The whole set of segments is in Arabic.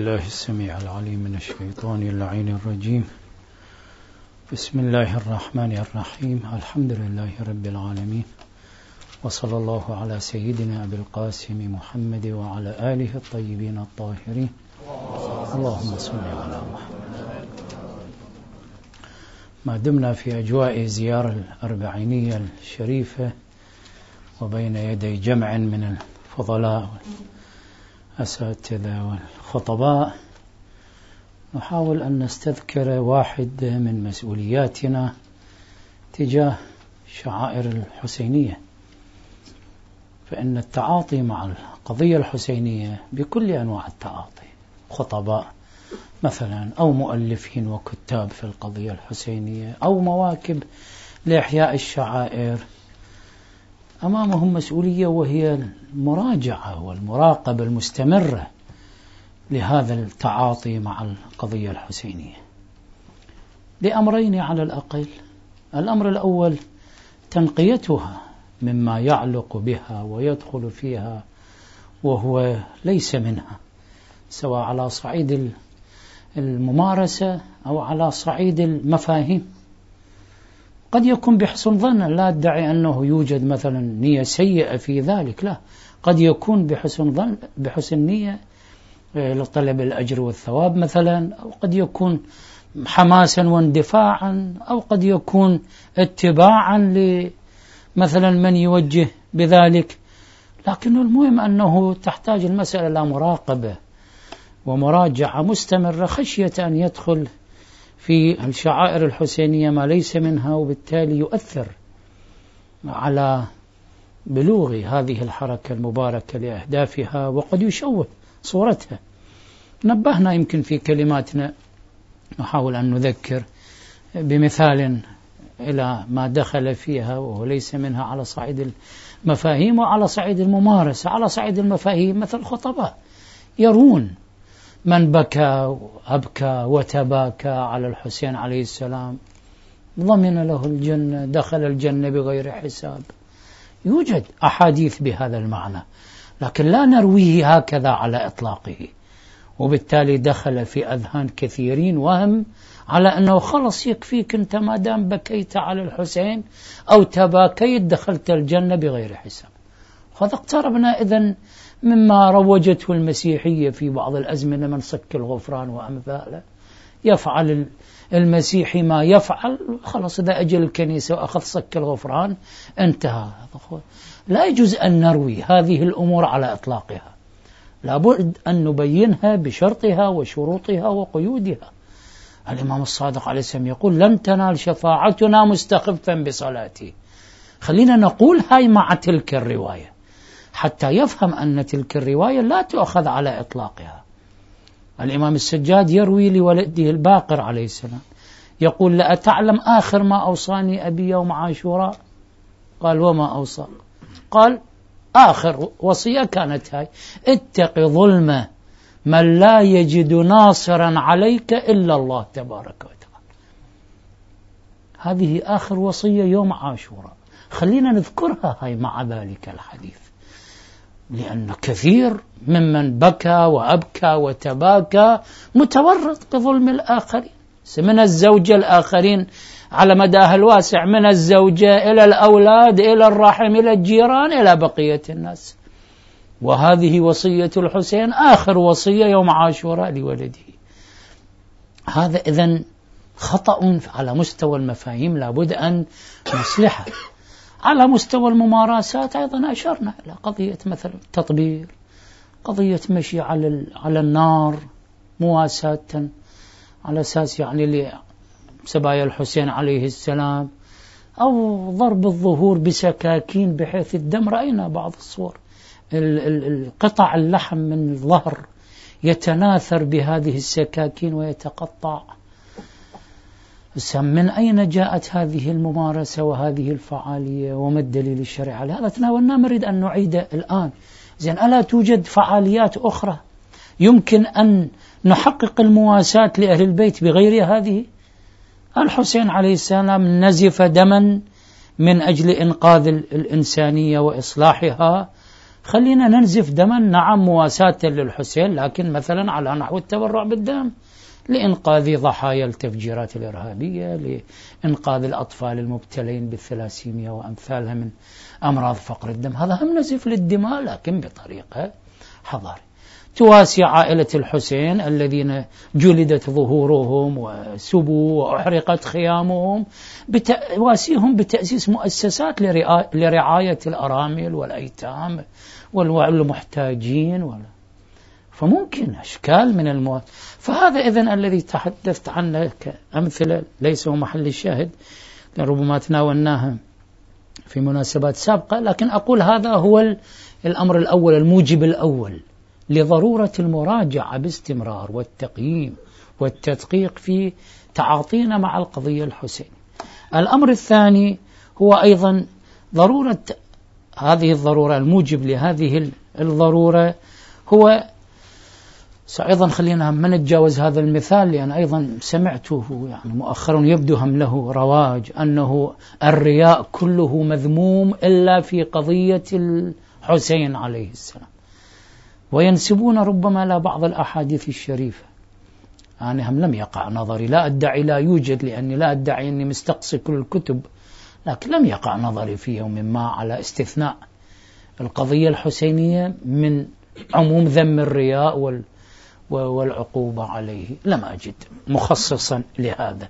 الله السميع العليم من الشيطان اللعين الرجيم. بسم الله الرحمن الرحيم. الحمد لله رب العالمين، وصلى الله على سيدنا أبي القاسم محمد وعلى آله الطيبين الطاهرين. اللهم صل على محمد. ما دمنا في أجواء زيارة الأربعينية الشريفة وبين يدي جمع من الفضلاء والأساتذة والخطباء، نحاول أن نستذكر واحد من مسؤولياتنا تجاه شعائر الحسينية. فإن التعاطي مع القضية الحسينية بكل أنواع التعاطي، خطباء مثلا أو مؤلفين وكتاب في القضية الحسينية أو مواكب لإحياء الشعائر، أمامهم مسؤولية، وهي المراجعة والمراقبة المستمرة لهذا التعاطي مع القضية الحسينية لأمرين على الأقل. الأمر الأول تنقيتها مما يعلق بها ويدخل فيها وهو ليس منها، سواء على صعيد الممارسة أو على صعيد المفاهيم. قد يكون بحسن ظن، لا أدعي أنه يوجد مثلا نية سيئة في ذلك، لا، قد يكون بحسن ظن، بحسن نية لطلب الأجر والثواب مثلا، أو قد يكون حماسا واندفاعا، أو قد يكون اتباعا لمثلا من يوجه بذلك. لكن المهم أنه تحتاج المسألة إلى مراقبة ومراجعة مستمرة، خشية أن يدخل في الشعائر الحسينية ما ليس منها، وبالتالي يؤثر على بلوغ هذه الحركة المباركة لأهدافها، وقد يشوه صورتها. نبهنا يمكن في كلماتنا، نحاول أن نذكر بمثال إلى ما دخل فيها وهو ليس منها على صعيد المفاهيم وعلى صعيد الممارسة. على صعيد المفاهيم مثل الخطباء يرون من بكى وأبكى وتباكى على الحسين عليه السلام ضمن له الجنة، دخل الجنة بغير حساب. يوجد أحاديث بهذا المعنى، لكن لا نرويه هكذا على إطلاقه، وبالتالي دخل في أذهان كثيرين وهم على أنه خلص يكفيك أنت ما دام بكيت على الحسين أو تباكيت دخلت الجنة بغير حساب. هذا اقتربنا إذن مما روجته المسيحية في بعض الأزمنة من صك الغفران وأمثاله. يفعل المسيحي ما يفعل، خلص إذا أجل الكنيسة وأخذ صك الغفران انتهى. لا يجوز أن نروي هذه الأمور على إطلاقها، لابد أن نبينها بشرطها وشروطها وقيودها. الإمام الصادق عليه السلام يقول: لن تنال شفاعتنا مستخفا بصلاتي. خلينا نقول هاي مع تلك الرواية حتى يفهم أن تلك الرواية لا تؤخذ على إطلاقها. الإمام السجاد يروي لولده الباقر عليه السلام يقول: لا أتعلم آخر ما أوصاني أبي يوم عاشوراء؟ قال: وما أوصى؟ قال: آخر وصية كانت هاي: اتق ظلم من لا يجد ناصرا عليك إلا الله تبارك وتعالى. هذه آخر وصية يوم عاشوراء، خلينا نذكرها هاي مع ذلك الحديث، لأن كثير ممن بكى وأبكى وتباكى متورط بظلم الآخرين، من الزوجة الآخرين على مداها الواسع، من الزوجة إلى الأولاد إلى الرحم إلى الجيران إلى بقية الناس. وهذه وصية الحسين آخر وصية يوم عاشوراء لولده. هذا إذن خطأ على مستوى المفاهيم، لابد أن نصلحه. على مستوى الممارسات أيضا أشرنا إلى قضية مثلا التطبير، قضية مشي على النار مواساة على أساس يعني لسبايا الحسين عليه السلام، أو ضرب الظهور بسكاكين بحيث الدم. رأينا بعض الصور، القطع اللحم من الظهر يتناثر بهذه السكاكين ويتقطع. من أين جاءت هذه الممارسة وهذه الفعالية، وما الدليل الشرعي على هذا؟ تناولنا، نريد أن نعيده الآن. زين، ألا توجد فعاليات أخرى يمكن أن نحقق المواساة لأهل البيت بغير هذه؟ الحسين عليه السلام نزف دما من أجل إنقاذ الإنسانية وإصلاحها، خلينا ننزف دما، نعم مواساة للحسين، لكن مثلا على نحو التبرع بالدم لإنقاذ ضحايا التفجيرات الإرهابية، لإنقاذ الأطفال المبتلين بالثلاسيميا وأمثالها من أمراض فقر الدم. هذا هم نزف للدماء لكن بطريقة حضارية. تواسي عائلة الحسين الذين جلدت ظهورهم وسبوا وأحرقت خيامهم، تواسيهم بتأسيس مؤسسات لرعاية الأرامل والأيتام والمحتاجين فممكن أشكال من فهذا إذن الذي تحدثت عنه كأمثلة ليس هو محل الشاهد، ربما تناولناها في مناسبات سابقة، لكن أقول هذا هو الأمر الأول، الموجب الأول لضرورة المراجعة باستمرار والتقييم والتدقيق في تعاطينا مع القضية الحسينية. الأمر الثاني هو أيضا ضرورة هذه الضرورة، الموجب لهذه الضرورة هو أيضا خلينا ما نتجاوز هذا المثال، لأن أيضا سمعته يعني مؤخرا يبدو هم له رواج، أنه الرياء كله مذموم إلا في قضية الحسين عليه السلام، وينسبون ربما لا بعض الأحاديث الشريفة. أنا هم لم يقع نظري، لا أدعي لا يوجد، لأني لا أدعي أني مستقصي كل الكتب، لكن لم يقع نظري في يوم ما على استثناء القضية الحسينية من عموم ذم الرياء والعقوبة عليه، لم أجد مخصصا لهذا.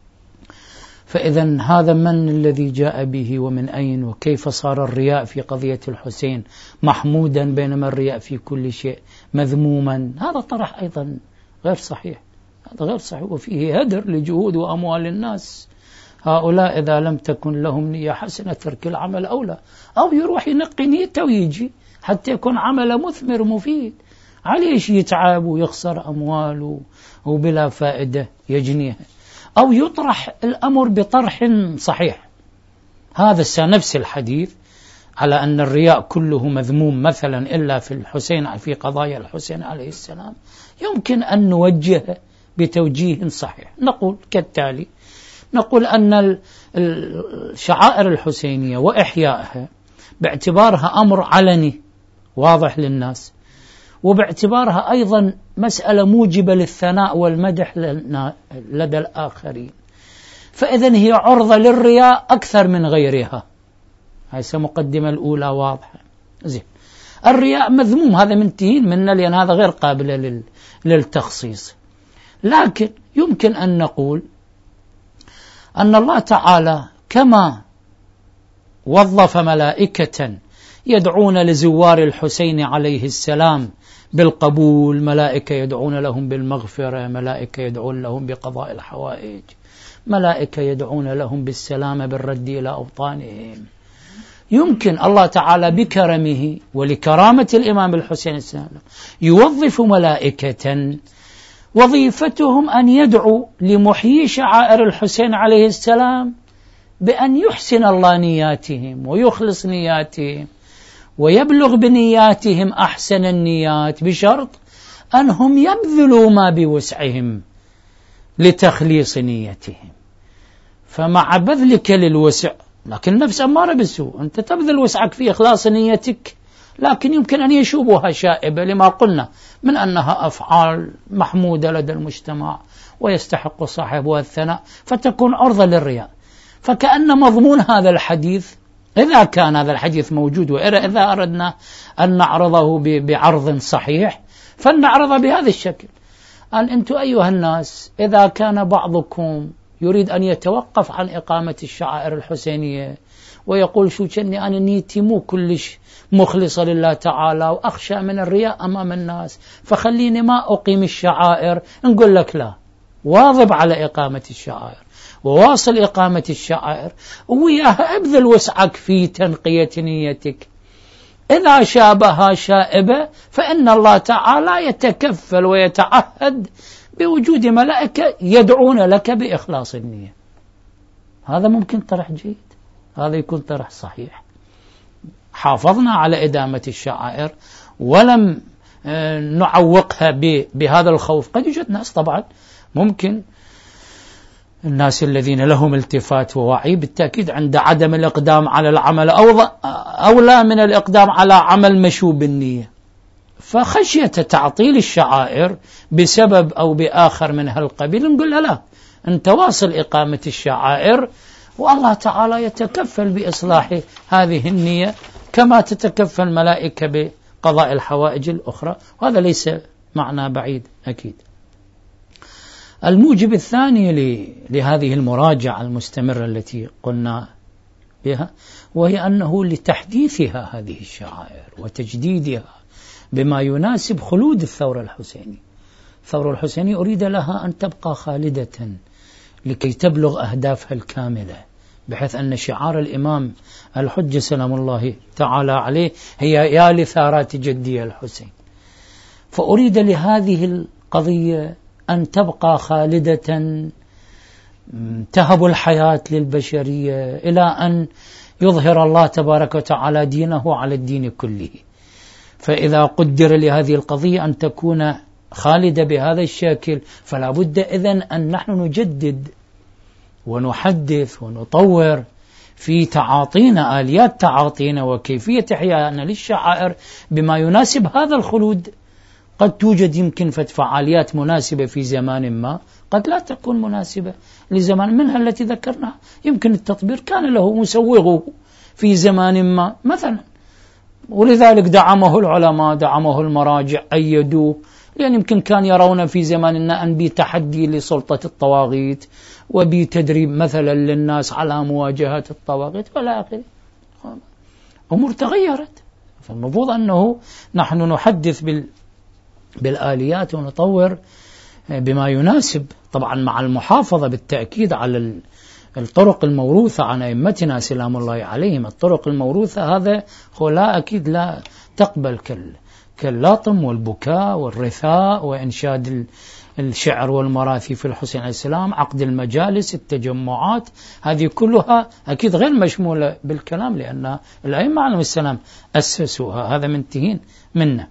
فإذا هذا من الذي جاء به ومن أين وكيف صار الرياء في قضية الحسين محمودا بينما الرياء في كل شيء مذموما؟ هذا طرح أيضا غير صحيح، هذا غير صحيح، وفيه هدر لجهود وأموال الناس. هؤلاء إذا لم تكن لهم نية حسنة ترك العمل أولى، أو يروح ينقي نيته ويجي حتى يكون عمله مثمر مفيد، عليش يتعب ويخسر أمواله وبلا فائدة يجنيها، أو يطرح الأمر بطرح صحيح. هذا نفس الحديث على أن الرياء كله مذموم مثلا إلا في الحسين، في قضايا الحسين عليه السلام، يمكن أن نوجه بتوجيه صحيح. نقول كالتالي: نقول أن الشعائر الحسينية وإحيائها باعتبارها أمر علني واضح للناس، وباعتبارها أيضا مسألة موجبة للثناء والمدح لدى الآخرين، فإذن هي عرضة للرياء أكثر من غيرها. هاي مقدمة الأولى واضحة. زين، الرياء مذموم، هذا منتهين منه، لأن هذا غير قابل للتخصيص. لكن يمكن أن نقول أن الله تعالى كما وظف ملائكة يدعون لزوار الحسين عليه السلام بالقبول، ملائكة يدعون لهم بالمغفرة، ملائكة يدعون لهم بقضاء الحوائج، ملائكة يدعون لهم بالسلامة بالرد إلى أوطانهم، يمكن الله تعالى بكرمه ولكرامة الإمام الحسين السلام يوظف ملائكة وظيفتهم أن يدعو لمحيي شعائر الحسين عليه السلام بأن يحسن الله نياتهم ويخلص نياتهم ويبلغ بنياتهم أحسن النيات، بشرط أنهم يبذلوا ما بوسعهم لتخليص نيتهم. فمع بذلك للوسع، لكن النفس أمارة بالسوء، أنت تبذل وسعك في إخلاص نيتك، لكن يمكن أن يشوبها شائبة لما قلنا من أنها أفعال محمودة لدى المجتمع ويستحق صاحبها الثناء، فتكون عرضة للرياء. فكأن مضمون هذا الحديث، إذا كان هذا الحديث موجود وإذا أردنا أن نعرضه بعرض صحيح، فلنعرضه بهذا الشكل: أن أنتم أيها الناس إذا كان بعضكم يريد أن يتوقف عن إقامة الشعائر الحسينية ويقول شو كني أنا نيتي مو كلش مخلصة لله تعالى وأخشى من الرياء أمام الناس، فخليني ما أقيم الشعائر، نقول لك لا، واظب على إقامة الشعائر وواصل إقامة الشعائر، وياها ابذل وسعك في تنقية نيتك. إذا شابها شائبة فإن الله تعالى يتكفل ويتعهد بوجود ملائكة يدعون لك بإخلاص النية. هذا ممكن طرح جيد، هذا يكون طرح صحيح. حافظنا على إدامة الشعائر ولم نعوقها بهذا الخوف. قد يوجد ناس طبعا ممكن الناس الذين لهم التفات ووعي بالتأكيد عند عدم الإقدام على العمل أولى من الإقدام على عمل مشوب النية. فخشية تعطيل الشعائر بسبب أو بآخر من هالقبيل نقول لا، أنت واصل إقامة الشعائر والله تعالى يتكفل بإصلاح هذه النية كما تتكفل الملائكة بقضاء الحوائج الأخرى، وهذا ليس معنى بعيد أكيد. الموجب الثاني لهذه المراجعة المستمرة التي قلنا بها، وهي أنه لتحديثها هذه الشعائر وتجديدها بما يناسب خلود الثورة الحسينية. الثورة الحسينية أريد لها أن تبقى خالدة لكي تبلغ أهدافها الكاملة، بحيث أن شعار الإمام الحجة سلام الله تعالى عليه هي يا لثارات جدي الحسين. فأريد لهذه القضية أن تبقى خالدة تهب الحياة للبشرية إلى أن يظهر الله تبارك وتعالى دينه على الدين كله. فإذا قدر لهذه القضية أن تكون خالدة بهذا الشكل، فلا بد إذن أن نحن نجدد ونحدث ونطور في تعاطينا، آليات تعاطينا وكيفية إحيائنا للشعائر بما يناسب هذا الخلود. قد توجد يمكن فعاليات مناسبة في زمان ما، قد لا تكون مناسبة لزمان منها التي ذكرناها. يمكن التطبير كان له مسوغه في زمان ما مثلا، ولذلك دعمه العلماء، دعمه المراجع، أيدوه، لأن يمكن كان يرون في زماننا أن بتحدي لسلطة الطواغيت وبتدريب مثلا للناس على مواجهة الطواغيت ولا آخره. أمور تغيرت، فالمفروض أنه نحن نحدث بالآليات ونطور بما يناسب، طبعا مع المحافظة بالتأكيد على الطرق الموروثة عن أئمتنا سلام الله عليهم. الطرق الموروثة هذا هو لا أكيد لا تقبل كاللاطم والبكاء والرثاء وإنشاد الشعر والمراثي في الحسين عليه السلام، عقد المجالس، التجمعات، هذه كلها أكيد غير مشمولة بالكلام، لأن الأئمة عليهم السلام أسسوها، هذا منتهين منه.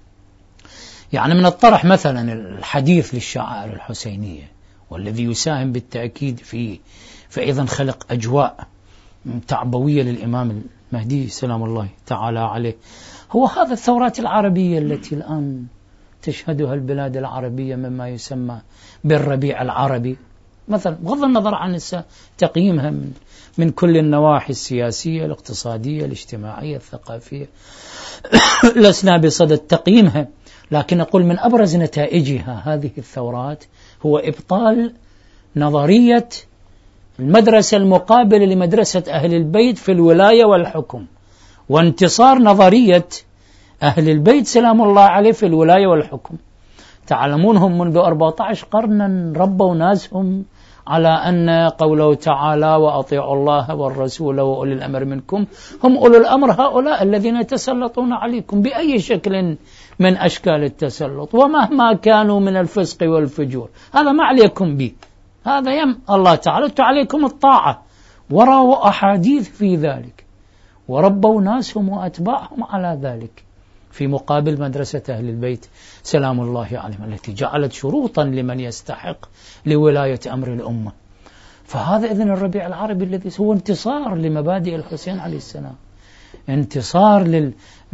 يعني من الطرح مثلا الحديث للشعائر الحسينية، والذي يساهم بالتأكيد في أيضا خلق أجواء تعبوية للإمام المهدي سلام الله تعالى عليه، هو هذا الثورات العربية التي الآن تشهدها البلاد العربية مما يسمى بالربيع العربي مثلا، بغض النظر عن تقييمها من كل النواحي السياسية الاقتصادية الاجتماعية الثقافية لسنا بصدد تقييمها، لكن أقول من أبرز نتائجها هذه الثورات هو إبطال نظرية المدرسة المقابلة لمدرسة أهل البيت في الولاية والحكم، وانتصار نظرية أهل البيت سلام الله عليه في الولاية والحكم. تعلمونهم منذ 14 قرنا ربوا ناسهم على أن قوله تعالى وأطيعوا الله والرسول وأولي الأمر منكم، هم أولو الأمر هؤلاء الذين يتسلطون عليكم بأي شكل من أشكال التسلط، ومهما كانوا من الفسق والفجور، هذا ما عليكم به، هذا يم الله تعالى عليكم الطاعة. ورأوا أحاديث في ذلك وربوا ناسهم وأتباعهم على ذلك، في مقابل مدرسة أهل البيت سلام الله عليهم التي جعلت شروطا لمن يستحق لولاية أمر الأمة. فهذا إذن الربيع العربي الذي هو انتصار لمبادئ الحسين عليه السلام، انتصار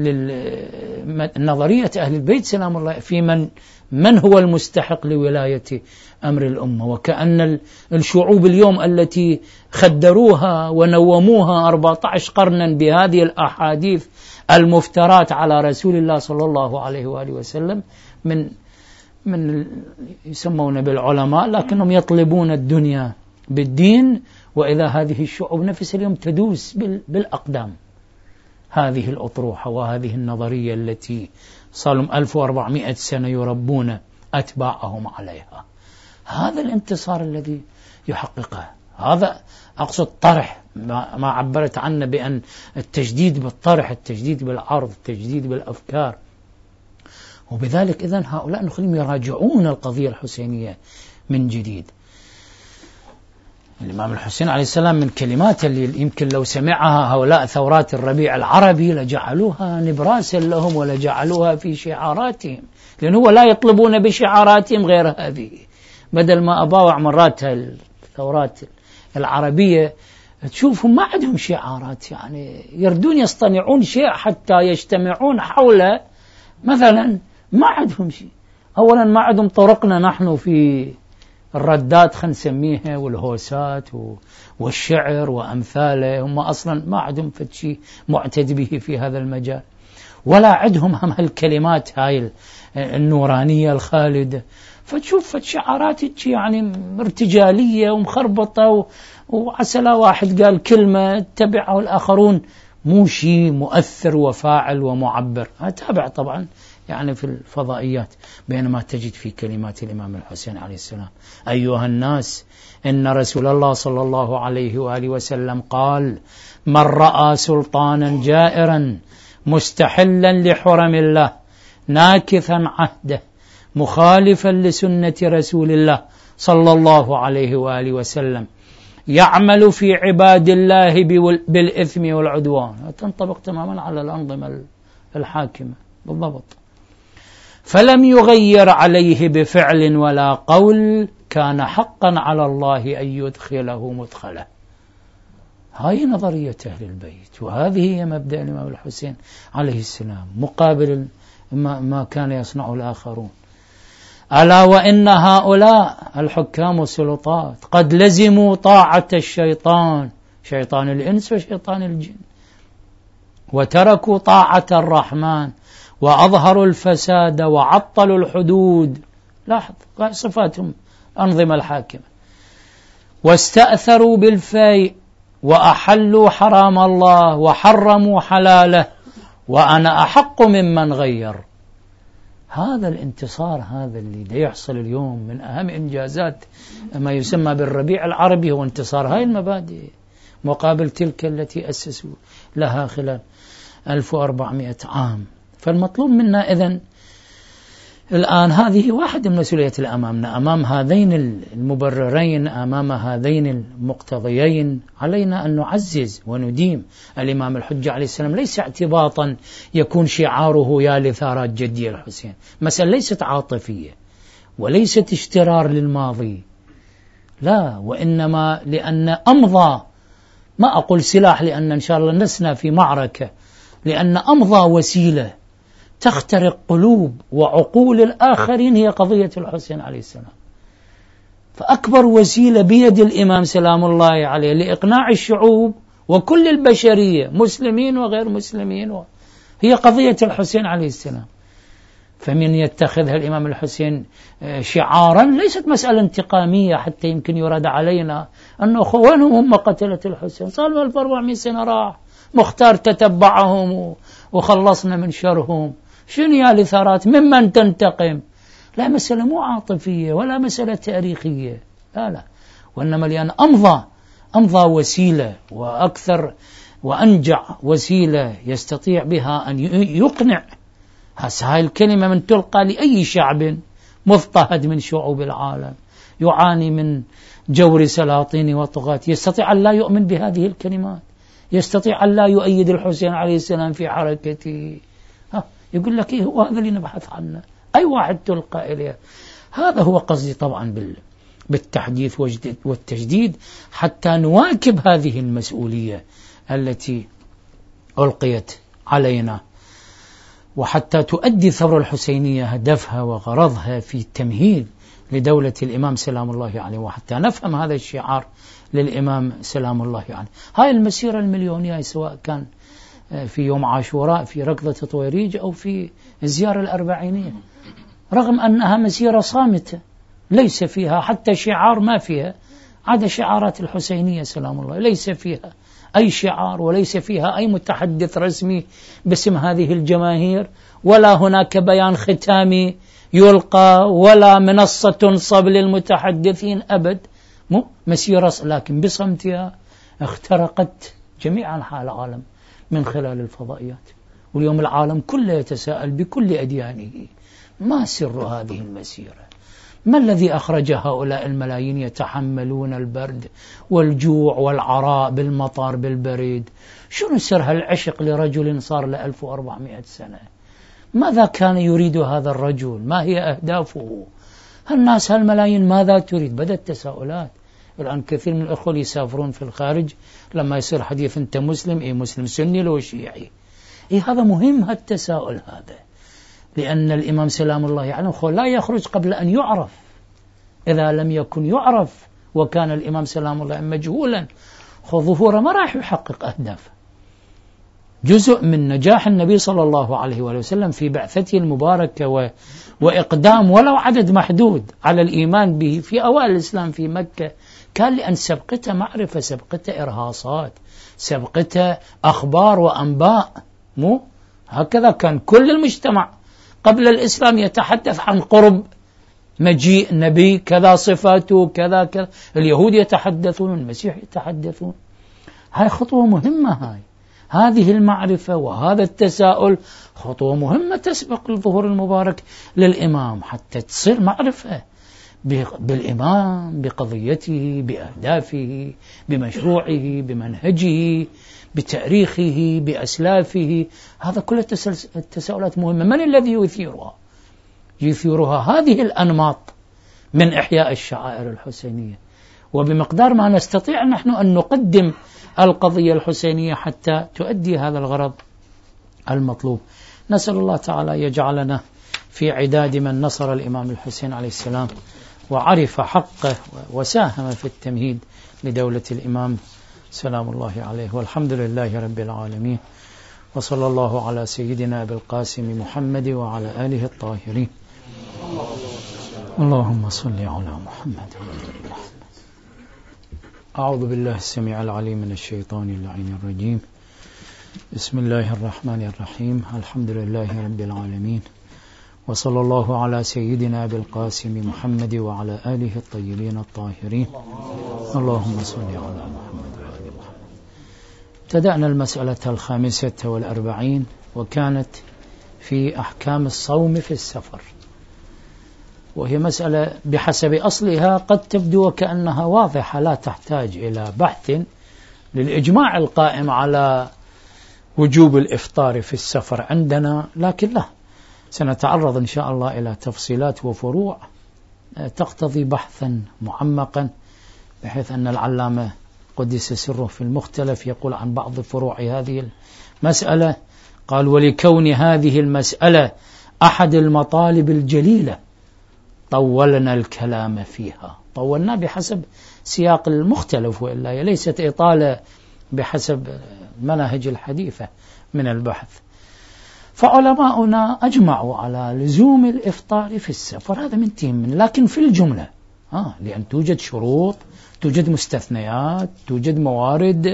لنظرية أهل البيت سلام الله في من هو المستحق لولاية أمر الأمة. وكأن الشعوب اليوم التي خدروها ونوموها 14 قرنا بهذه الأحاديث المفترات على رسول الله صلى الله عليه وآله وسلم من يسمون بالعلماء، لكنهم يطلبون الدنيا بالدين، وإذا هذه الشعوب نفس اليوم تدوس بالأقدام هذه الأطروحة وهذه النظرية التي صاروا 1400 سنة يربون أتباعهم عليها. هذا الانتصار الذي يحققه، هذا أقصد طرح ما عبرت عنه بأن التجديد بالطرح، التجديد بالعرض، التجديد بالأفكار. وبذلك إذن هؤلاء نخليهم يراجعون القضية الحسينية من جديد. الإمام الحسين عليه السلام من كلمات اللي يمكن لو سمعها هؤلاء ثورات الربيع العربي لجعلوها نبراسا لهم ولجعلوها في شعاراتهم، لأنه لا يطلبون بشعاراتهم غير هذه، بدل ما أباوع مرات الثورات العربية تشوفهم ما عندهم شعارات، يعني يردون يصطنعون شيء حتى يجتمعون حوله. مثلا ما عندهم شيء. أولا ما عندهم طرقنا نحن في الردات خلينا نسميها والهوسات والشعر وأمثاله، هم أصلا ما عندهم شيء معتد به في هذا المجال، ولا عندهم هم هالكلمات هاي النورانية الخالدة. فتشوف شعارات يعني ارتجالية ومخربطة، وعسلا واحد قال كلمة تبعه الآخرون، مو شيء مؤثر وفاعل ومعبر. أتابع طبعا يعني في الفضائيات، بينما تجد في كلمات الإمام الحسين عليه السلام: أيها الناس، إن رسول الله صلى الله عليه وآله وسلم قال: من رأى سلطانا جائرا مستحلا لحرم الله ناكثا عهده مخالفا لسنة رسول الله صلى الله عليه وآله وسلم يعمل في عباد الله بالإثم والعدوان. تنطبق تماما على الأنظمة الحاكمة بالضبط. فلم يغير عليه بفعل ولا قول، كان حقا على الله أن يدخله مدخله. هاي نظرية أهل البيت، وهذه هي مبدأ الإمام الحسين عليه السلام مقابل ما كان يصنعه الآخرون. ألا وإن هؤلاء الحكام والسلطات قد لزموا طاعة الشيطان، شيطان الإنس وشيطان الجن، وتركوا طاعة الرحمن، وأظهروا الفساد وعطلوا الحدود. لاحظ صفاتهم أنظمة الحاكمة. واستأثروا بالفيء، وأحلوا حرام الله وحرموا حلاله، وأنا أحق ممن غير. هذا الانتصار هذا اللي يحصل اليوم من أهم إنجازات ما يسمى بالربيع العربي هو انتصار هاي المبادئ مقابل تلك التي أسسوا لها خلال 1400 عام. فالمطلوب منا إذن الآن، هذه واحدة من مسؤوليات الأمامنا، أمام هذين المبررين، أمام هذين المقتضيين، علينا أن نعزز ونديم الإمام الحجة عليه السلام، ليس اعتباطا يكون شعاره يا لثارات جدي الحسين. مسألة ليست عاطفية وليست اشترار للماضي، لا، وإنما لأن أمضى، ما أقول سلاح لأن إن شاء الله لسنا في معركة، لأن أمضى وسيلة تخترق قلوب وعقول الآخرين هي قضية الحسين عليه السلام. فأكبر وسيلة بيد الإمام سلام الله عليه لإقناع الشعوب وكل البشرية مسلمين وغير مسلمين هي قضية الحسين عليه السلام. فمن يتخذها الإمام الحسين شعارا، ليست مسألة انتقامية حتى يمكن يراد علينا أنه أخوانهم هم قتلة الحسين، صار 1400 سنة راح مختار تتبعهم وخلصنا من شرهم، شنو يا لثارات ممن تنتقم؟ لا، مسألة مو عاطفية ولا مسألة تاريخية، لا، وإنما لأن أمضى وسيلة وأكثر وأنجع وسيلة يستطيع بها أن يقنع. هاي الكلمة من تلقى لأي شعب مضطهد من شعوب العالم يعاني من جور سلاطين وطغاة، يستطيع أن لا يؤمن بهذه الكلمات، يستطيع أن لا يؤيد الحسين عليه السلام في حركته. يقول لك إيه هو هذا اللي نبحث عنه، أي واحد تلقى إليه. هذا هو قصدي طبعا بالتحديث والتجديد، حتى نواكب هذه المسؤولية التي ألقيت علينا، وحتى تؤدي الثورة الحسينية هدفها وغرضها في التمهيد لدولة الإمام سلام الله عليه، وحتى نفهم هذا الشعار للإمام سلام الله عليه. هاي المسيرة المليونية سواء كان في يوم عاشوراء في ركضة طويريج أو في الزيارة الأربعينية، رغم أنها مسيرة صامتة ليس فيها حتى شعار، ما فيها عدا شعارات الحسينية سلام الله، ليس فيها أي شعار وليس فيها أي متحدث رسمي باسم هذه الجماهير، ولا هناك بيان ختامي يلقى ولا منصة تنصب للمتحدثين أبد. مسيرة لكن بصمتها اخترقت جميع أنحاء العالم من خلال الفضائيات، واليوم العالم كله يتساءل بكل أديانه ما سر هذه المسيرة؟ ما الذي أخرج هؤلاء الملايين يتحملون البرد والجوع والعراء بالمطار بالبريد؟ شنو سر هالعشق لرجل صار له 1400 سنة؟ ماذا كان يريد هذا الرجل؟ ما هي أهدافه؟ هالناس هالملايين ماذا تريد؟ بدأت تساؤلات الآن كثير من الأخوة يسافرون في الخارج، لما يصير حديث أنت مسلم، مسلم سني لو شيعي، هذا مهم هالتساؤل هذا، لأن الإمام سلام الله عليه لا يخرج قبل أن يعرف. إذا لم يكن يعرف وكان الإمام سلام الله مجهولا، ظهوره ما راح يحقق أهدافه. جزء من نجاح النبي صلى الله عليه وسلم في بعثته المباركة وإقدام ولو عدد محدود على الإيمان به في أوائل الإسلام في مكة، كان لأن سبقته معرفة، سبقته إرهاصات، سبقته أخبار وأنباء. مو هكذا كان كل المجتمع قبل الإسلام يتحدث عن قرب مجيء نبي، كذا صفاته كذا كذا، اليهود يتحدثون، المسيح يتحدثون. هاي خطوة مهمة، هذه المعرفة وهذا التساؤل خطوة مهمة تسبق الظهور المبارك للإمام، حتى تصير معرفة بالإمام، بقضيته، بأهدافه، بمشروعه، بمنهجه، بتاريخه، بأسلافه. هذا كل التساؤلات مهمة. من الذي يثيرها؟ يثيرها هذه الأنماط من إحياء الشعائر الحسينية، وبمقدار ما نستطيع نحن أن نقدم القضية الحسينية حتى تؤدي هذا الغرض المطلوب. نسأل الله تعالى يجعلنا في عداد من نصر الإمام الحسين عليه السلام وعرف حقه وساهم في التمهيد لدولة الإمام سلام الله عليه. والحمد لله رب العالمين، وصلى الله على سيدنا أبي القاسم محمد وعلى آله الطاهرين. اللهم صل على محمد. أعوذ بالله السميع العليم من الشيطان اللعين الرجيم. بسم الله الرحمن الرحيم. الحمد لله رب العالمين، وصلى الله على سيدنا أبي القاسم محمد وعلى آله الطيبين الطاهرين. اللهم صل على محمد وآل محمد. ابتدأنا المسألة 45 وكانت في أحكام الصوم في السفر، وهي مسألة بحسب أصلها قد تبدو وكأنها واضحة لا تحتاج إلى بحث للإجماع القائم على وجوب الإفطار في السفر عندنا، لكن لا، سنتعرض إن شاء الله إلى تفصيلات وفروع تقتضي بحثا معمقا، بحيث أن العلامة قدس سره في المختلف يقول عن بعض فروع هذه المسألة، قال: ولكون هذه المسألة أحد المطالب الجليلة طولنا الكلام فيها. طولنا بحسب سياق المختلف، وإلا هي ليست إطالة بحسب المناهج الحديثة من البحث. فعلماؤنا أجمعوا على لزوم الإفطار في السفر، هذا من لكن في الجملة، لأن توجد شروط، توجد مستثنيات، توجد موارد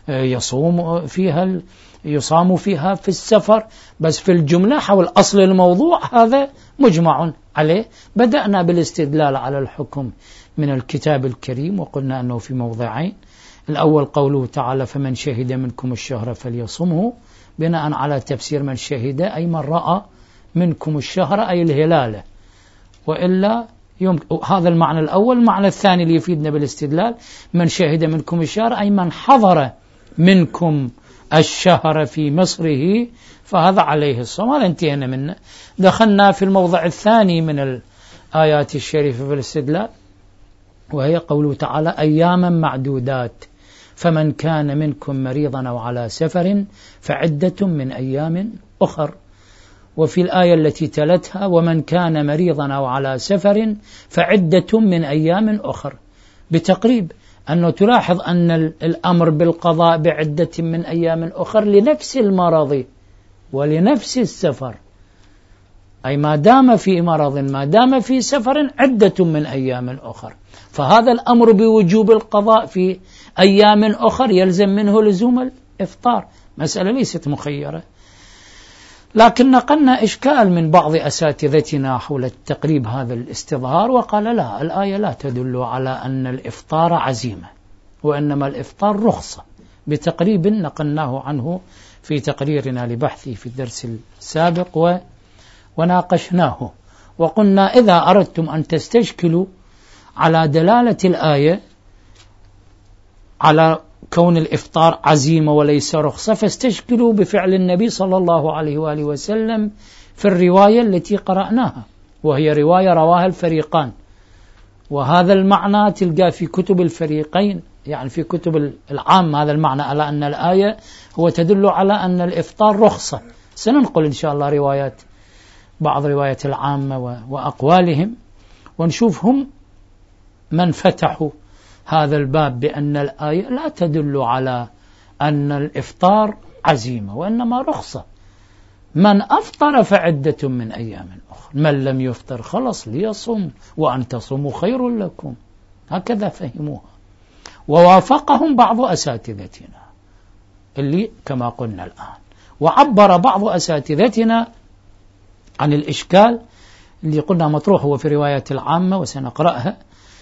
يصام فيها في السفر، بس في الجملة حول أصل الموضوع هذا مجمع عليه. بدأنا بالاستدلال على الحكم من الكتاب الكريم، وقلنا أنه في موضعين. الأول قوله تعالى: فمن شهد منكم الشهر فليصمه، بناء على تفسير من شهد أي من رأى منكم الشهر أي الهلال، وإلا هذا المعنى الأول. المعنى الثاني اللي يفيدنا بالاستدلال: من شهد منكم الشهر أي من حضر منكم الشهر في مصره فهذا عليه الصوم. هذا انتهينا منه. دخلنا في الموضع الثاني من الآيات الشريفة في الاستدلال، وهي قوله تعالى: أياما معدودات، فمن كان منكم مريضا أو على سفر فعدة من أيام أخر. وفي الآية التي تلتها: ومن كان مريضا أو على سفر فعدة من أيام أخر. بتقريب أنه تلاحظ أن الأمر بالقضاء بعدة من أيام أخر لنفس المرض ولنفس السفر، أي ما دام في مرض ما دام في سفر عدة من أيام أخر. فهذا الأمر بوجوب القضاء في أيام أخر يلزم منه لزوم الإفطار، مسألة ليست مخيرة. لكن نقلنا إشكال من بعض أساتذتنا حول التقريب هذا الاستظهار، وقال: لا، الآية لا تدل على أن الإفطار عزيمة، وإنما الإفطار رخصة. بتقريب نقلناه عنه في تقريرنا لبحثي في الدرس السابق وناقشناه، وقلنا: إذا أردتم أن تستشكلوا على دلالة الآية على كون الإفطار عزيمة وليس رخصة، فاستشكلوا بفعل النبي صلى الله عليه وآله وسلم في الرواية التي قرأناها، وهي رواية رواها الفريقان، وهذا المعنى تلقى في كتب الفريقين، يعني في كتب العام هذا المعنى على أن الآية هو تدل على أن الإفطار رخصة. سننقل إن شاء الله بعض روايات العامة وأقوالهم، ونشوف هم من فتحوا هذا الباب بأن الآية لا تدل على أن الإفطار عزيمة وإنما رخصة. من أفطر فعدة من أيام أخرى، من لم يفطر خلص ليصم وأن تصوموا خير لكم، هكذا فهموها. ووافقهم بعض أساتذتنا اللي كما قلنا الآن، وعبر بعض أساتذتنا عن الإشكال اللي قلنا مطروح هو في رواية العامة وسنقرأها.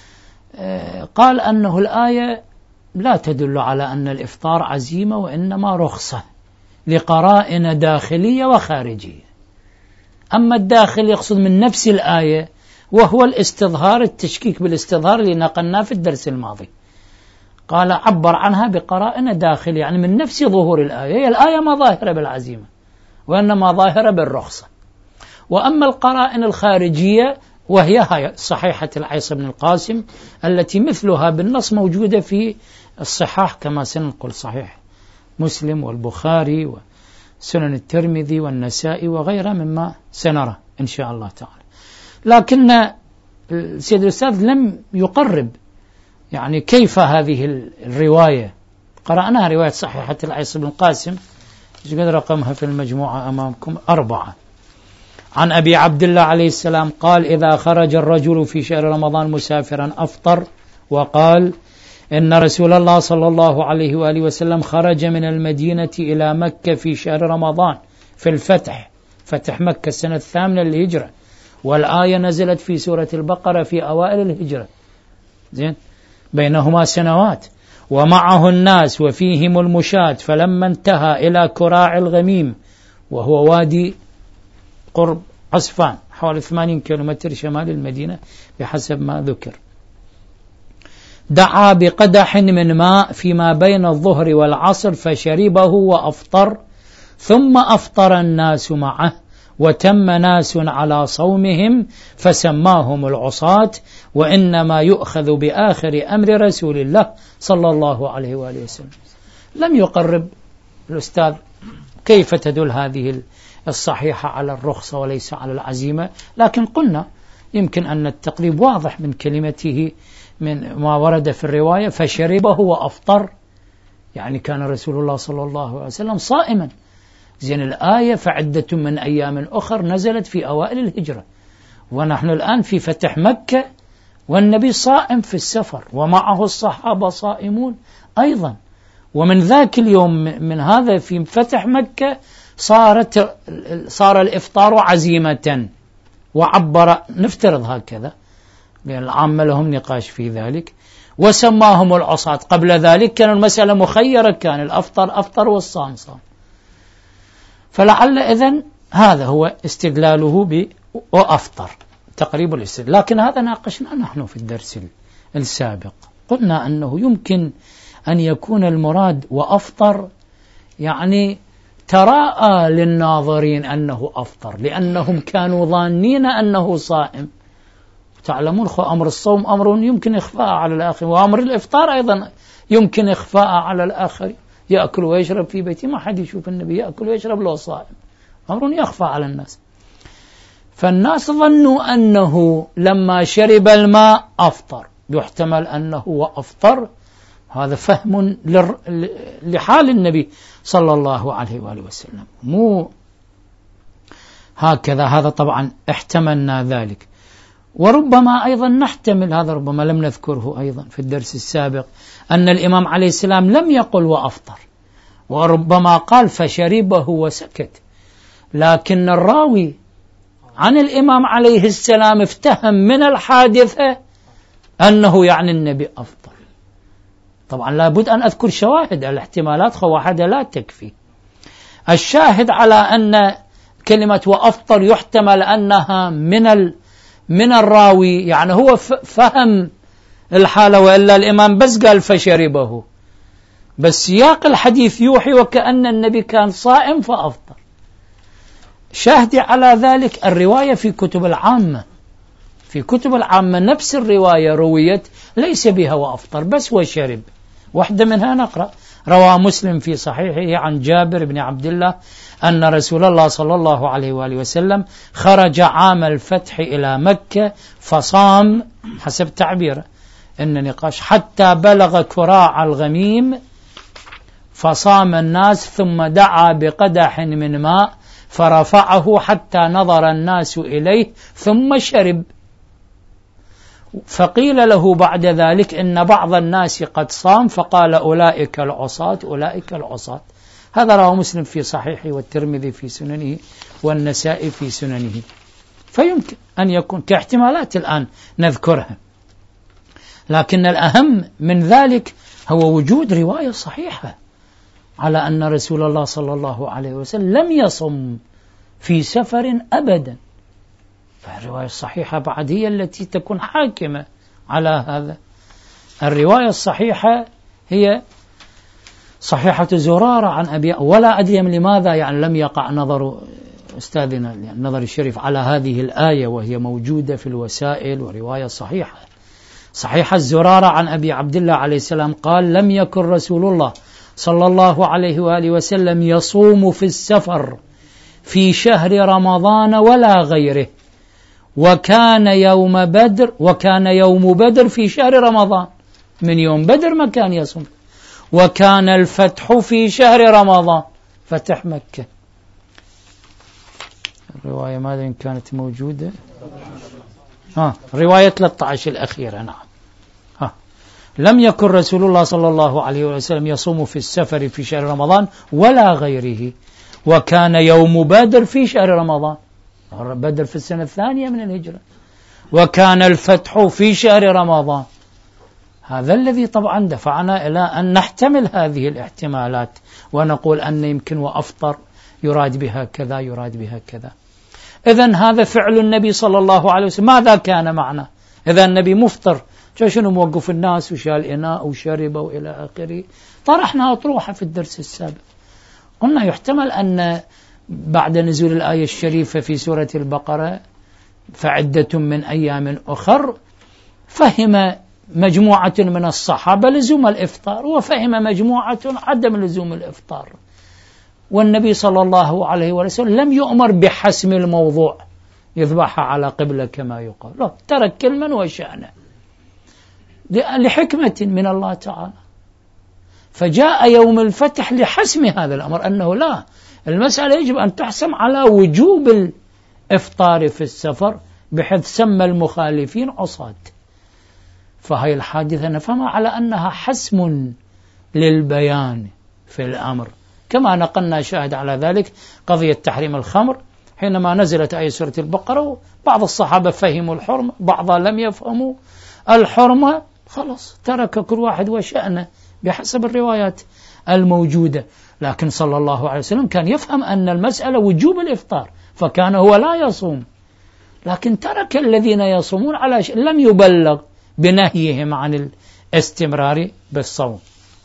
قال أنه الآية لا تدل على أن الإفطار عزيمة وإنما رخصة لقرائن داخلية وخارجية. أما الداخل يقصد من نفس الآية وهو الاستظهار، التشكيك بالاستظهار اللي نقلناه في الدرس الماضي. قال عبر عنها بقرائن داخل، يعني من نفس ظهور الآية، هي الآية ما ظاهرة بالعزيمة وإنما ظاهرة بالرخصة. وأما القرائن الخارجية وهي هاي صحيحة العيص بن القاسم التي مثلها بالنص موجودة في الصحاح كما سننقل، صحيح مسلم والبخاري وسنن الترمذي والنسائي وغيرها مما سنرى إن شاء الله تعالى. لكن السيد الأستاذ لم يقرب يعني كيف هذه الرواية. قرأناها رواية صحيحة العيص بن القاسم، رقمها في المجموعة أمامكم 4، عن أبي عبد الله عليه السلام قال: إذا خرج الرجل في شهر رمضان مسافرا أفطر، وقال: إن رسول الله صلى الله عليه وآله وسلم خرج من المدينة إلى مكة في شهر رمضان في الفتح، فتح مكة السنة 8 للهجرة، والآية نزلت في سورة البقرة في أوائل الهجرة، زين، بينهما سنوات، ومعه الناس وفيهم المشاة، فلما انتهى إلى كراع الغميم وهو وادي قرب عسفان حوالي 80 كيلومتر شمال المدينة بحسب ما ذكر، دعا بقدح من ماء فيما بين الظهر والعصر فشربه وأفطر، ثم أفطر الناس معه، وتم ناس على صومهم فسماهم العصاة، وإنما يؤخذ بآخر أمر رسول الله صلى الله عليه وآله وسلم. لم يقرب الأستاذ كيف تدل هذه الصحيحة على الرخصة وليس على العزيمة، لكن قلنا يمكن أن التقريب واضح من كلمته من ما ورد في الرواية فشربه وأفطر، يعني كان رسول الله صلى الله عليه وسلم صائما. زين، الآية فعدة من أيام أخر نزلت في أوائل الهجرة، ونحن الآن في فتح مكة والنبي صائم في السفر ومعه الصحابة صائمون أيضا. ومن ذاك اليوم من هذا في فتح مكة صار الإفطار عزيمة، وعبر نفترض هكذا لأن العامة لهم نقاش في ذلك، وسماهم العصاة. قبل ذلك كان المسألة مخيرة، كان الأفطر أفطر والصام صام. فلعل إذن هذا هو استدلاله وأفطر تقريب الاستدلال. لكن هذا ناقشنا نحن في الدرس السابق، قلنا أنه يمكن أن يكون المراد وأفطر يعني تراءى للناظرين أنه أفطر، لأنهم كانوا ظانين أنه صائم. تعلمون أمر الصوم أمر يمكن إخفاء على الآخر، وأمر الإفطار أيضا يمكن إخفاء على الآخر. يأكل ويشرب في بيته، ما حد يشوف النبي يأكل ويشرب لو صائم، أمر يخفى على الناس. فالناس ظنوا أنه لما شرب الماء أفطر، يحتمل أنه وأفطر، هذا فهم لحال النبي صلى الله عليه وآله وسلم، مو هكذا. هذا طبعا احتملنا ذلك. وربما أيضا نحتمل هذا، ربما لم نذكره أيضا في الدرس السابق، أن الإمام عليه السلام لم يقل وأفطر، وربما قال فشربه وسكت، لكن الراوي عن الإمام عليه السلام افتهم من الحادثة أنه يعني النبي أفطر. طبعا لابد أن أذكر شواهد، الاحتمالات واحدة لا تكفي. الشاهد على أن كلمة وأفطر يحتمل أنها من الراوي، يعني هو فهم الحالة، وإلا الإمام بس قال فشربه، بس سياق الحديث يوحي وكأن النبي كان صائم فأفطر. شاهدي على ذلك الرواية في كتب العامة، في كتب العامة نفس الرواية رويت ليس بها وأفطر بس وشرب. واحدة منها نقرأ: روى مسلم في صحيحه عن جابر بن عبد الله أن رسول الله صلى الله عليه وآله وسلم خرج عام الفتح إلى مكة فصام، حسب تعبيره إن نقاش، حتى بلغ كراع الغميم فصام الناس، ثم دعا بقدح من ماء فرفعه حتى نظر الناس إليه ثم شرب. فقيل له بعد ذلك إن بعض الناس قد صام، فقال: أولئك العصاة، أولئك العصاة. هذا رواه مسلم في صحيحه، والترمذي في سننه، والنسائي في سننه. فيمكن أن يكون كاحتمالات الآن نذكرها، لكن الأهم من ذلك هو وجود رواية صحيحة على أن رسول الله صلى الله عليه وسلم لم يصم في سفر أبدا. فالرواية الصحيحة بعد هي التي تكون حاكمة على هذا. الرواية الصحيحة هي صحيحة زرارة عن أبي، ولا أدري لماذا يعني لم يقع نظر أستاذنا النظر الشريف على هذه الآية وهي موجودة في الوسائل ورواية صحيحة. صحيحة زرارة عن أبي عبد الله عليه السلام قال: لم يكن رسول الله صلى الله عليه وآله وسلم يصوم في السفر في شهر رمضان ولا غيره، وكان يوم بدر في شهر رمضان. من يوم بدر ما كان يصوم. وكان الفتح في شهر رمضان، فتح مكة. الرواية ماذا إن كانت موجودة؟ رواية 13 الأخيرة. نعم. لم يكن رسول الله صلى الله عليه وسلم يصوم في السفر في شهر رمضان ولا غيره، وكان يوم بدر في شهر رمضان. بدر في السنة الثانية من الهجرة. وكان الفتح في شهر رمضان. هذا الذي طبعا دفعنا إلى أن نحتمل هذه الاحتمالات ونقول أن يمكن وأفطر يراد بها كذا، يراد بها كذا. إذن هذا فعل النبي صلى الله عليه وسلم. ماذا كان معنا؟ إذا النبي مفطر، شنو موقف الناس وشال إناء وشرب وإلى آخره؟ طرحنا أطروحة في الدرس السابق. قلنا يحتمل أن بعد نزول الآية الشريفة في سورة البقرة فعدة من أيام أخر، فهم مجموعة من الصحابة لزوم الإفطار، وفهم مجموعة عدم لزوم الإفطار. والنبي صلى الله عليه وسلم لم يؤمر بحسم الموضوع يذبح على قبلة كما يقال، لا، ترك كلمة وشأنه لحكمة من الله تعالى. فجاء يوم الفتح لحسم هذا الأمر، أنه لا، المسألة يجب أن تحسم على وجوب الإفطار في السفر، بحيث سمى المخالفين عصاة. فهي الحادثة نفهمها على أنها حسم للبيان في الأمر، كما نقلنا شاهد على ذلك قضية تحريم الخمر حينما نزلت آية سورة البقرة، بعض الصحابة فهموا الحرمة، بعضها لم يفهموا الحرمة، خلاص ترك كل واحد وشأنه بحسب الروايات الموجودة. لكن صلى الله عليه وسلم كان يفهم أن المسألة وجوب الإفطار، فكان هو لا يصوم، لكن ترك الذين يصومون على لم يبلغ بنهيهم عن الاستمرار بالصوم.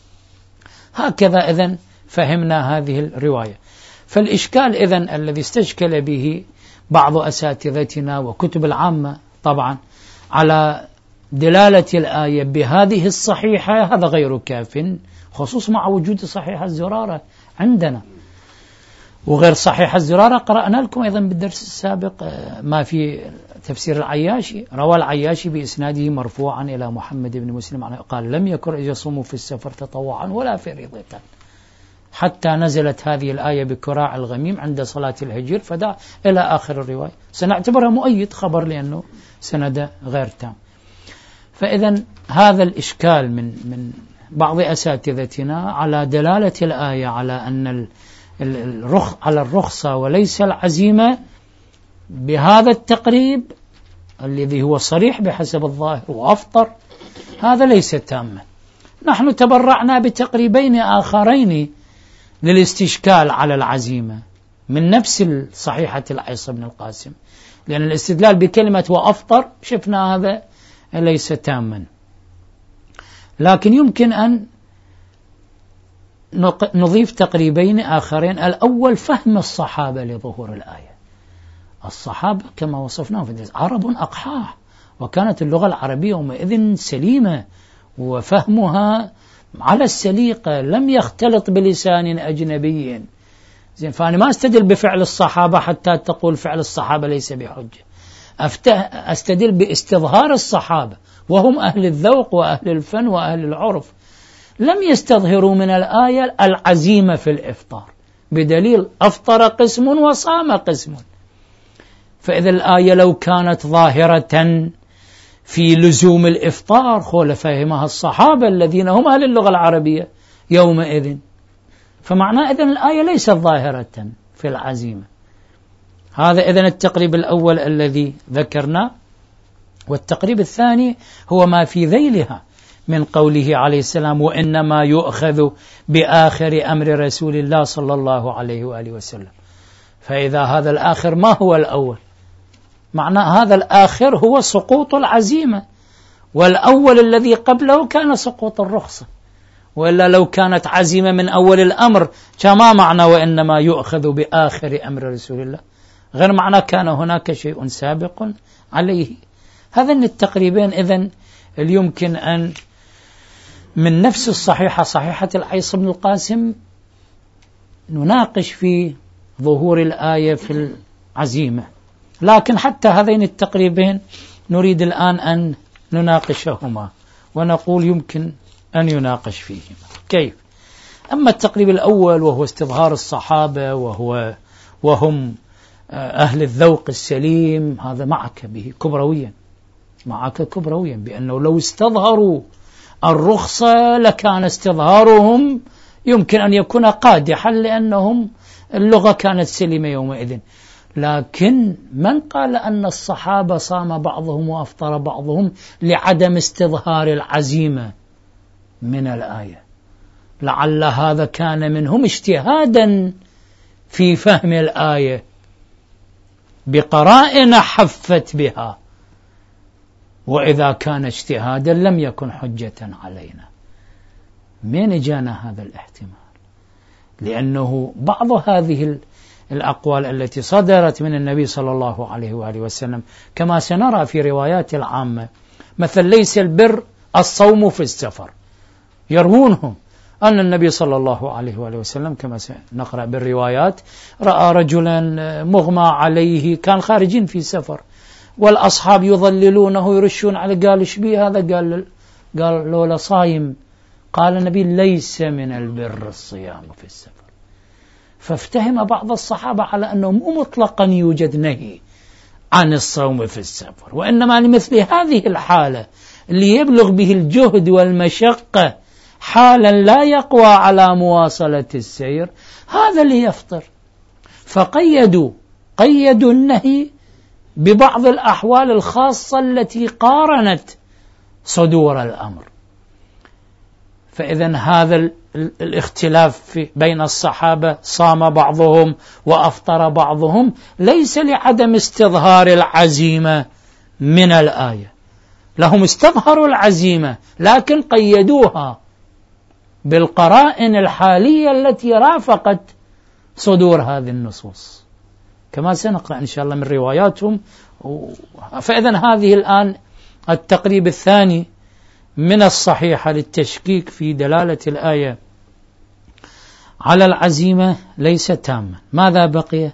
هكذا إذن فهمنا هذه الرواية. فالإشكال إذن الذي استشكل به بعض أساتذتنا وكتب العامة طبعا على دلالة الآية بهذه الصحيحة، هذا غير كاف، خصوص مع وجود صحيحة الزرارة عندنا. وغير صحيحة الزرارة قرأنا لكم أيضا بالدرس السابق ما في تفسير العياشي، روى العياشي بإسناده مرفوعا إلى محمد بن مسلم قال: لم يكن يصوم في السفر تطوعا ولا فريضة، حتى نزلت هذه الآية بكراع الغميم عند صلاة الهجر، فدع إلى آخر الرواية. سنعتبرها مؤيد خبر لأنه سند غير تام. فإذا هذا الإشكال من بعض أساتذتنا على دلالة الآية على أن على الرخصة وليس العزيمة بهذا التقريب الذي هو صريح بحسب الظاهر وأفطر، هذا ليس تاما. نحن تبرعنا بتقريبين آخرين للاستشكال على العزيمة من نفس صحيحة العيص بن القاسم، لأن الاستدلال بكلمة وأفطر شفنا هذا ليس تاما. لكن يمكن أن نضيف تقريبين آخرين. الأول فهم الصحابة لظهور الآية. الصحابة كما وصفناهم في الدرس عرب أقحاح، وكانت اللغة العربية يومئذ سليمة وفهمها على السليقة، لم يختلط بلسان أجنبي. زين، فأنا ما أستدل بفعل الصحابة حتى تقول فعل الصحابة ليس بحجة، أستدل باستظهار الصحابة وهم أهل الذوق وأهل الفن وأهل العرف، لم يستظهروا من الآية العزيمة في الإفطار، بدليل أفطر قسم وصام قسم. فإذا الآية لو كانت ظاهرة في لزوم الإفطار لفهمها الصحابة الذين هم أهل اللغة العربية يومئذ، فمعناه إذن الآية ليست ظاهرة في العزيمة. هذا إذن التقريب الأول الذي ذكرنا. والتقريب الثاني هو ما في ذيلها من قوله عليه السلام: وإنما يؤخذ بآخر أمر رسول الله صلى الله عليه وآله وسلم. فإذا هذا الآخر ما هو الأول؟ معنى هذا الآخر هو سقوط العزيمة، والأول الذي قبله كان سقوط الرخصة، وإلا لو كانت عزيمة من أول الأمر كما معنى وإنما يؤخذ بآخر أمر رسول الله، غير معنى كان هناك شيء سابق عليه. هذين التقريبين إذن يمكن أن من نفس الصحيحة، صحيحة العيص بن القاسم، نناقش في ظهور الآية في العزيمة، لكن حتى هذين التقريبين نريد الآن أن نناقشهما ونقول يمكن أن يناقش فيهما. كيف؟ أما التقريب الأول وهو استظهار الصحابة وهم أهل الذوق السليم، هذا معك به كبرويا، معك كبرويا، بأنه لو استظهروا الرخصة لكان استظهارهم يمكن أن يكون قادحا، لأنهم اللغة كانت سليمة يومئذ. لكن من قال أن الصحابة صام بعضهم وأفطر بعضهم لعدم استظهار العزيمة من الآية؟ لعل هذا كان منهم اجتهادا في فهم الآية بقرائن حفت بها، وإذا كان اجتهادا لم يكن حجة علينا. من جانا هذا الاحتمال؟ لأنه بعض هذه الأقوال التي صدرت من النبي صلى الله عليه وآله وسلم كما سنرى في روايات العامة، مثل ليس البر الصوم في السفر، يروونهم أن النبي صلى الله عليه وآله وسلم كما سنقرأ بالروايات رأى رجلا مغمى عليه، كان خارجين في سفر والأصحاب يظللونه يرشون على، قال شبيه هذا؟ قال لولا صايم. قال النبي ليس من البر الصيام في السفر. فافتهم بعض الصحابة على أنه مو مطلقا يوجد نهي عن الصوم في السفر، وإنما لمثل هذه الحالة اللي يبلغ به الجهد والمشقة حالا لا يقوى على مواصلة السير، هذا اللي يفطر. فقيدوا النهي ببعض الأحوال الخاصة التي قارنت صدور الأمر. فإذا هذا الاختلاف بين الصحابة، صام بعضهم وأفطر بعضهم، ليس لعدم استظهار العزيمة من الآية، لهم استظهروا العزيمة لكن قيدوها بالقرائن الحالية التي رافقت صدور هذه النصوص كما سنقرأ إن شاء الله من رواياتهم. فإذا هذه الآن التقريب الثاني من الصحيحة للتشكيك في دلالة الآية على العزيمة ليس تاما. ماذا بقي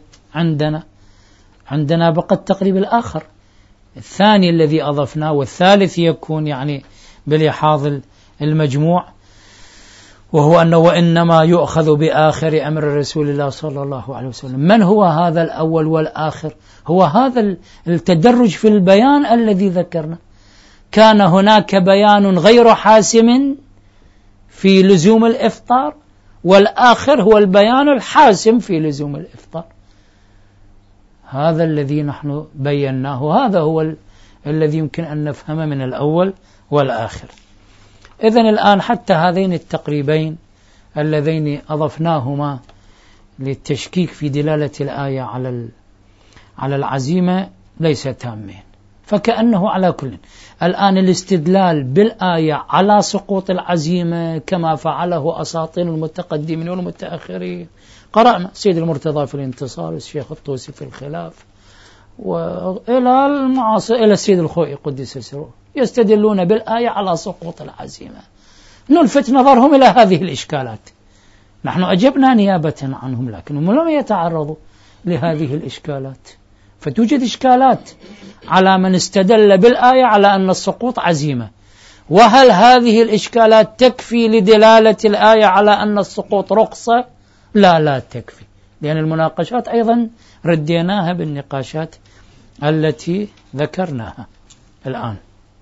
عندنا بقى التقريب الآخر الثاني الذي أضفناه، والثالث يكون يعني بلحاظ المجموع، وهو أنه وإنما يؤخذ بآخر أمر رسول الله صلى الله عليه وسلم. من هو هذا الأول والآخر؟ هو هذا التدرج في البيان الذي ذكرنا. كان هناك بيان غير حاسم في لزوم الإفطار، والآخر هو البيان الحاسم في لزوم الإفطار. هذا الذي نحن بيناه، هذا هو الذي يمكن أن نفهم من الأول والآخر. إذن الآن حتى هذين التقريبين اللذين أضفناهما للتشكيك في دلالة الآية على العزيمة ليس تامين، فكأنه على كل الآن الاستدلال بالآية على سقوط العزيمة كما فعله أساطين المتقدمين والمتأخرين، قرأنا سيد المرتضى في الانتصار، الشيخ الطوسي في الخلاف، وإلى المعاصر إلى السيد الخوئي قدس سره يستدلون بالآية على سقوط العزيمة. نلفت نظرهم إلى هذه الإشكالات. نحن أجبنا نيابة عنهم لكنهم لم يتعرضوا لهذه الإشكالات. فتوجد إشكالات على من استدل بالآية على أن السقوط عزيمة. وهل هذه الإشكالات تكفي لدلالة الآية على أن السقوط رخصة؟ لا تكفي، لأن المناقشات أيضا رديناها بالنقاشات التي ذكرناها الآن.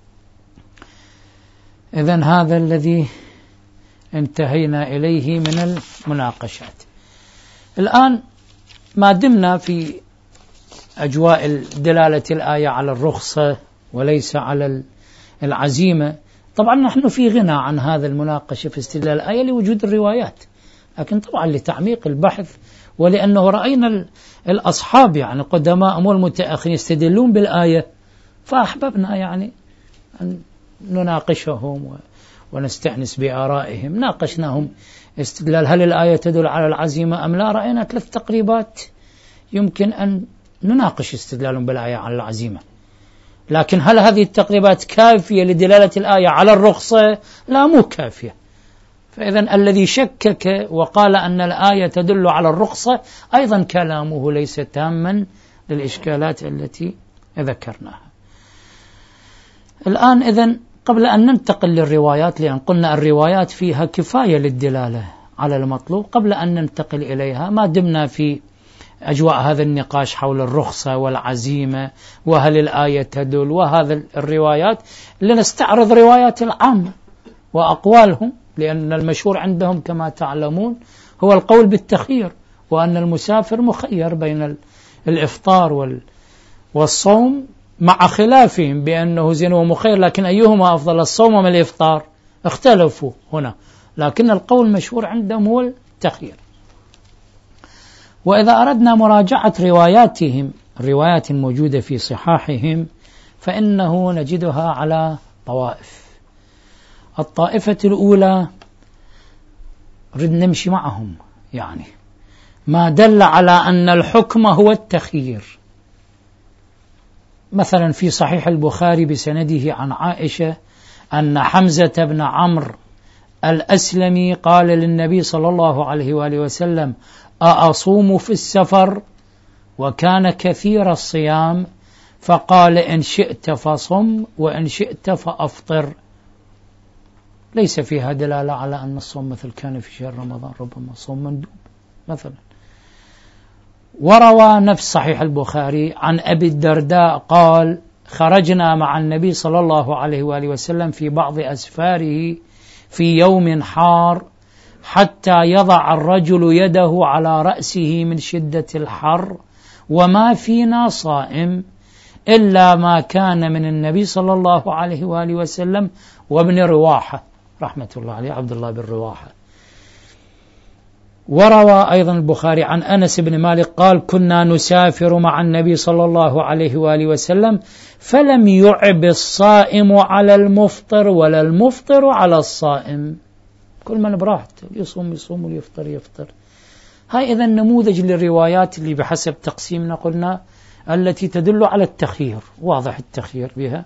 إذن هذا الذي انتهينا إليه من المناقشات. الآن ما دمنا في أجواء دلالة الآية على الرخصة وليس على العزيمة، طبعا نحن في غنى عن هذا المناقشة في استدلال الآية لوجود الروايات، لكن طبعا لتعميق البحث ولأنه رأينا الأصحاب يعني قدماء والمتأخرين يستدلون بالآية، فأحببنا يعني أن نناقشهم ونستأنس بآرائهم. ناقشناهم استدلال هل الآية تدل على العزيمة أم لا، رأينا 3 تقريبات يمكن أن نناقش استدلالهم بالآية على العزيمة، لكن هل هذه التقريبات كافية لدلالة الآية على الرخصة؟ لا، مو كافية. فإذا الذي شكك وقال أن الآية تدل على الرخصة أيضا كلامه ليس تاما للإشكالات التي ذكرناها. الآن إذن قبل أن ننتقل للروايات، لأن قلنا الروايات فيها كفاية للدلالة على المطلوب، قبل أن ننتقل إليها ما دمنا في أجواء هذا النقاش حول الرخصة والعزيمة وهل الآية تدل وهذا الروايات، لنستعرض روايات العامة وأقوالهم، لأن المشهور عندهم كما تعلمون هو القول بالتخيير، وأن المسافر مخير بين الإفطار والصوم، مع خلافهم بأنه زين ومخير، لكن أيهما أفضل الصوم أم الإفطار؟ اختلفوا هنا، لكن القول المشهور عندهم هو التخيير. وإذا أردنا مراجعة رواياتهم، الروايات الموجودة في صحاحهم، فإنه نجدها على طوائف. الطائفة الأولى رد نمشي معهم، يعني ما دل على أن الحكم هو التخيير. مثلا في صحيح البخاري بسنده عن عائشة أن حمزة بن عمرو الأسلمي قال للنبي صلى الله عليه وآله وسلم: أصوم في السفر؟ وكان كثير الصيام، فقال: إن شئت فصم وإن شئت فأفطر. ليس فيها دلالة على أن الصوم مثل كان في شهر رمضان، ربما صوم مندوب مثلا. وروى نفس صحيح البخاري عن أبي الدرداء قال: خرجنا مع النبي صلى الله عليه وآله وسلم في بعض أسفاره في يوم حار حتى يضع الرجل يده على رأسه من شدة الحر، وما فينا صائم إلا ما كان من النبي صلى الله عليه وآله وسلم وابن رواحة رحمة الله عليه، عبد الله بن رواحة. وروى أيضا البخاري عن أنس بن مالك قال: كنا نسافر مع النبي صلى الله عليه وآله وسلم فلم يعب الصائم على المفطر ولا المفطر على الصائم. كل من براحته، يصوم يصوم ويفطر يفطر. هاي إذا نموذج للروايات اللي بحسب تقسيمنا قلنا التي تدل على التخيير، واضح التخيير بها،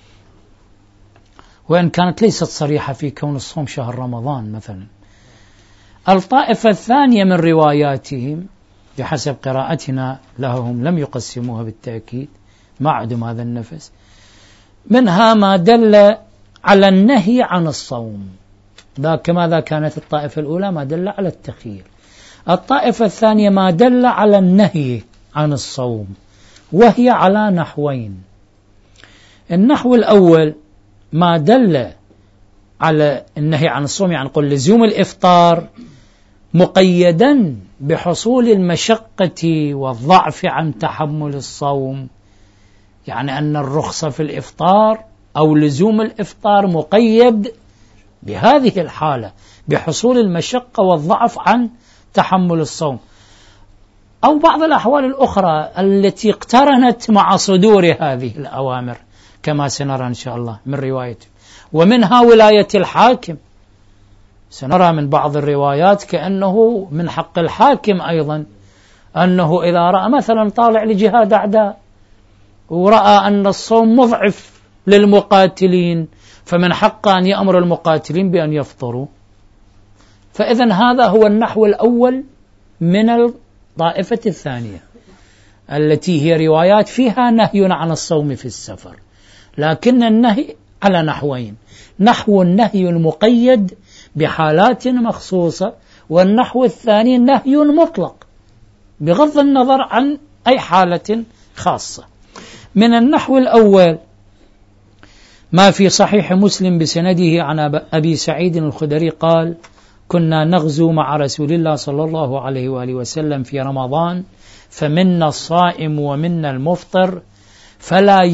وإن كانت ليست صريحة في كون الصوم شهر رمضان مثلا. الطائفة الثانية من رواياتهم بحسب قراءتنا لهم لم يقسموها بالتأكيد، ما عندهم هذا النفس. منها ما دل على النهي عن الصوم، كماذا كانت الطائفة الأولى ما دل على التخيير. الطائفة الثانية ما دل على النهي عن الصوم، وهي على نحوين. النحو الأول ما دل على النهي عن الصوم، يعني نقول لزوم الإفطار مقيدا بحصول المشقة والضعف عن تحمل الصوم، يعني أن الرخصة في الإفطار أو لزوم الإفطار مقيد بهذه الحالة بحصول المشقة والضعف عن تحمل الصوم، أو بعض الأحوال الأخرى التي اقترنت مع صدور هذه الأوامر كما سنرى إن شاء الله من روايته. ومنها ولاية الحاكم، سنرى من بعض الروايات كأنه من حق الحاكم أيضا أنه إذا رأى مثلا طالع لجهاد أعداء ورأى أن الصوم مضعف للمقاتلين، فمن حق أن يأمر المقاتلين بأن يفطروا. فإذن هذا هو النحو الأول من الطائفة الثانية التي هي روايات فيها نهي عن الصوم في السفر، لكن النهي على نحوين: نحو النهي المقيد بحالات مخصوصة، والنحو الثاني نهي مطلق بغض النظر عن أي حالة خاصة. من النحو الأول ما في صحيح مسلم بسنده عن أبي سعيد الخدري قال: كنا نغزو مع رسول الله صلى الله عليه وآله وسلم في رمضان، فمنا الصائم ومنا المفطر، فلا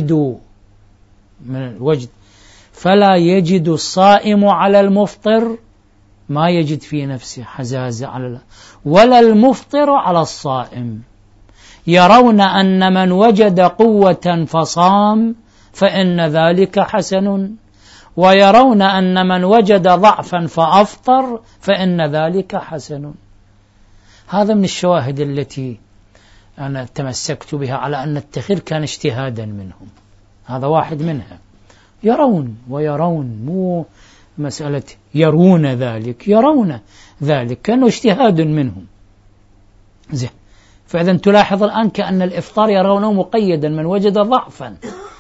يجد الصائم على المفطر ما يجد في نفسه حزازة على ولا المفطر على الصائم، يرون أن من وجد قوة فصام فإن ذلك حسن، ويرون أن من وجد ضعفا فأفطر فإن ذلك حسن. هذا من الشواهد التي أنا تمسكت بها على أن التخير كان اجتهادا منهم. هذا واحد منها، يرون ويرون، مو مسألة يرون ذلك، يرون ذلك كأنه اجتهاد منهم. زين. فإذا تلاحظ الآن كأن الإفطار يرونه مقيدا من وجد ضعفا.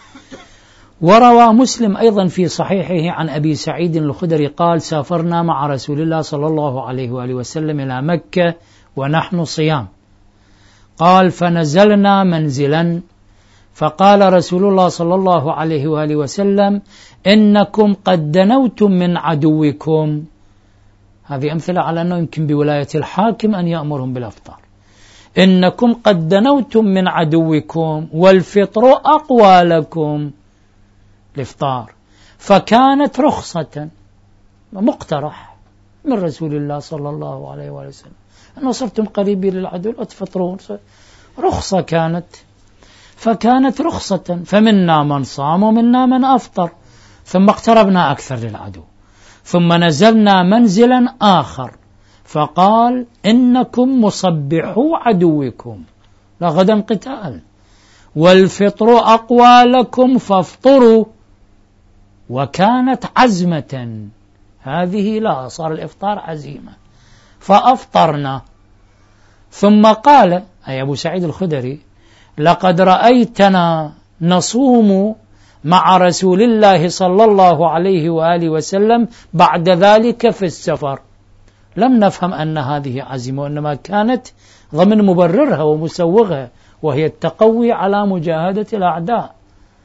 وروى مسلم أيضا في صحيحه عن أبي سعيد الخدري قال: سافرنا مع رسول الله صلى الله عليه وآله وسلم إلى مكة ونحن صيام. قال: فنزلنا منزلا، فقال رسول الله صلى الله عليه وآله وسلم: إنكم قد دنوتم من عدوكم. هذه أمثلة على أنه يمكن بولاية الحاكم أن يأمرهم بالإفطار. إنكم قد دنوتم من عدوكم والفطر أقوى لكم، الإفطار، فكانت رخصة مقترح من رسول الله صلى الله عليه وآله وسلم أنه صرتم قريبين للعدو لا تفطرون، رخصة كانت، فكانت رخصة، فمنا من صام ومنا من أفطر. ثم اقتربنا أكثر للعدو، ثم نزلنا منزلا آخر، فقال: إنكم مصبحوا عدوكم، لغدا قتال، والفطر أقوى لكم فافطروا. وكانت عزمة، هذه لا، صار الإفطار عزيمة، فأفطرنا. ثم قال، أي أبو سعيد الخدري: لقد رأيتنا نصوم مع رسول الله صلى الله عليه وآله وسلم بعد ذلك في السفر. لم نفهم أن هذه عزيمة، وإنما كانت ضمن مبررها ومسوغها، وهي التقوي على مجاهدة الأعداء.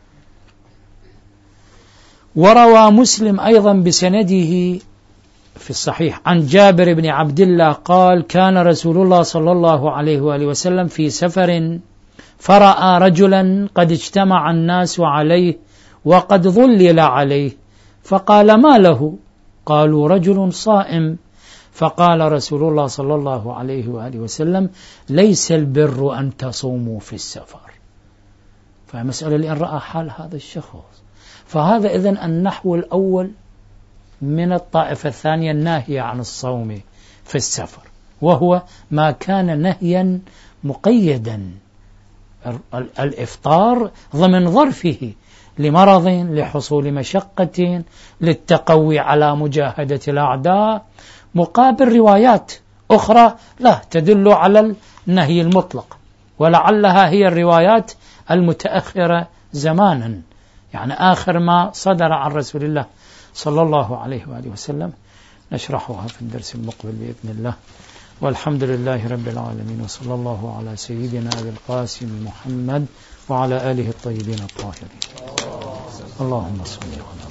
وروى مسلم أيضا بسنده في الصحيح عن جابر بن عبد الله قال: كان رسول الله صلى الله عليه وآله وسلم في سفر، فرأى رجلا قد اجتمع الناس عليه وقد ظلل عليه، فقال: ما له؟ قالوا: رجل صائم. فقال رسول الله صلى الله عليه وآله وسلم: ليس البر أن تصوموا في السفر. فمسألة لأن رأى حال هذا الشخص. فهذا إذن النحو الأول من الطائفة الثانية الناهية عن الصوم في السفر، وهو ما كان نهيا مقيدا، الإفطار ضمن ظرفه، لمرض، لحصول مشقة، للتقوي على مجاهدة الأعداء، مقابل روايات أخرى لا تدل على النهي المطلق، ولعلها هي الروايات المتأخرة زمانا، يعني آخر ما صدر عن رسول الله صلى الله عليه وآله وسلم. نشرحها في الدرس المقبل بإذن الله، والحمد لله رب العالمين، وصلى الله على سيدنا أبي القاسم محمد وعلى آله الطيبين الطاهرين. اللهم صل على